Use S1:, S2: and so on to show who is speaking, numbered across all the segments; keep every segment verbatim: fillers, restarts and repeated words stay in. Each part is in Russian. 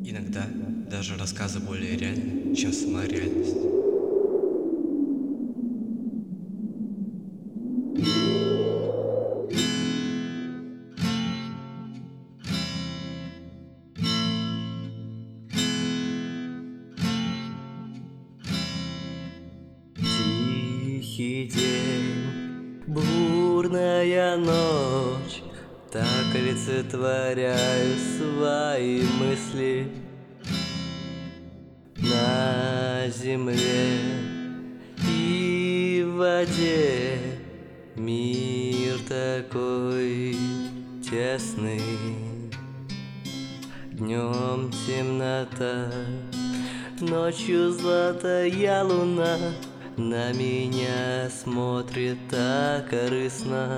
S1: Иногда даже рассказы более реальны, чем сама реальность.
S2: Тихий день, бурная ночь, так олицетворяю свои мысли. На земле и в воде мир такой тесный. Днем темнота, ночью золотая луна на меня смотрит так корыстно.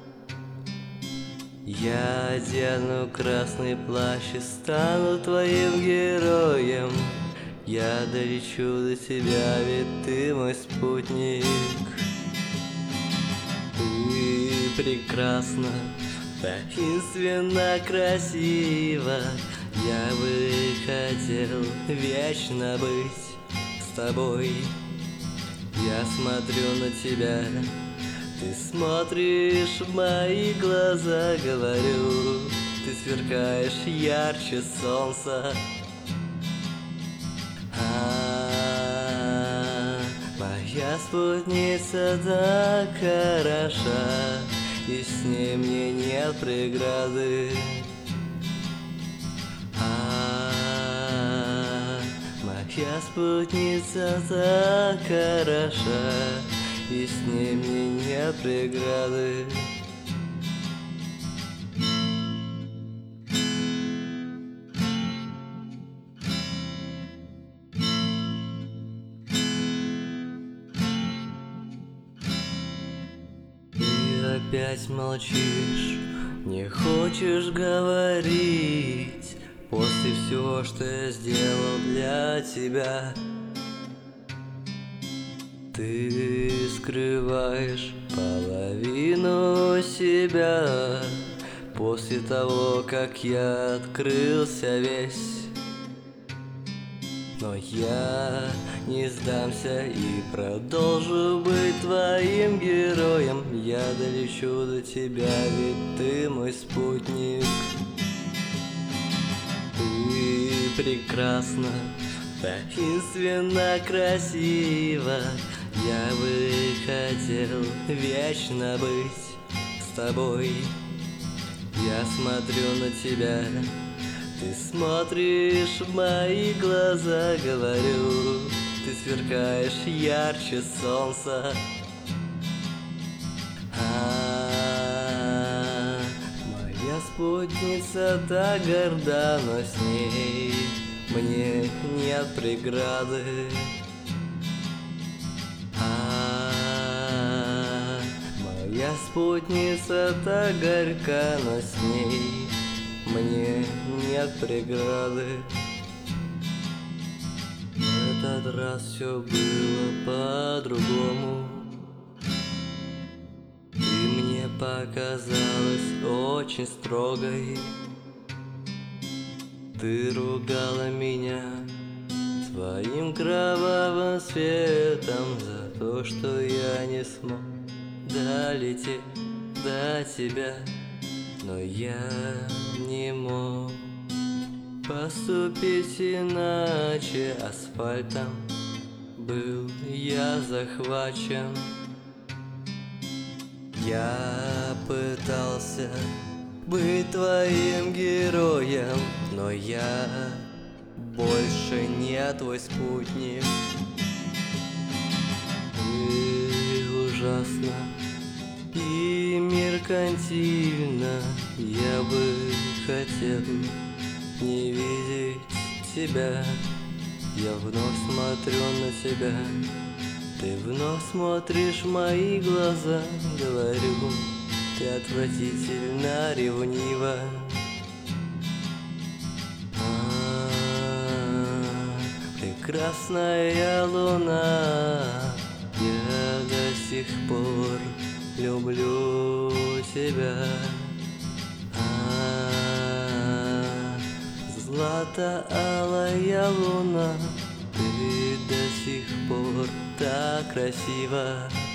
S2: Я одену красный плащ и стану твоим героем. Я долечу до тебя, ведь ты мой спутник. Ты прекрасна, таинственно красива. Я бы хотел вечно быть с тобой. Я смотрю на тебя, ты смотришь в мои глаза, говорю, ты сверкаешь ярче солнца. А, моя спутница так хороша, и с ней мне нет преграды. А, моя спутница так хороша, и с ней мне нет преграды. Ты опять молчишь, не хочешь говорить после всего, что я сделал для тебя. Ты скрываешь половину себя после того, как я открылся весь. Но я не сдамся и продолжу быть твоим героем. Я долечу до тебя, ведь ты мой спутник. Ты прекрасна, таинственно красива. Я бы хотел вечно быть с тобой. Я смотрю на тебя, ты смотришь в мои глаза, говорю, ты сверкаешь ярче солнца. А, моя спутница так горда, но с ней мне нет преграды. А, моя спутница так горька, но с ней мне нет преграды. В этот раз все было по-другому. Ты мне показалась очень строгой. Ты ругала меня своим кровавым светом за то, что я не смог долететь до тебя. Но я не мог поступить иначе, асфальтом был я захвачен. Я пытался быть твоим героем, но я больше не твой спутник. Ты ужасно и меркантильно, я бы хотел не видеть тебя. Я вновь смотрю на тебя, ты вновь смотришь в мои глаза, говорю, ты отвратительно ревнива. А, прекрасная луна, я до сих пор люблю тебя. А, злато-алая луна, ты до сих пор так красива.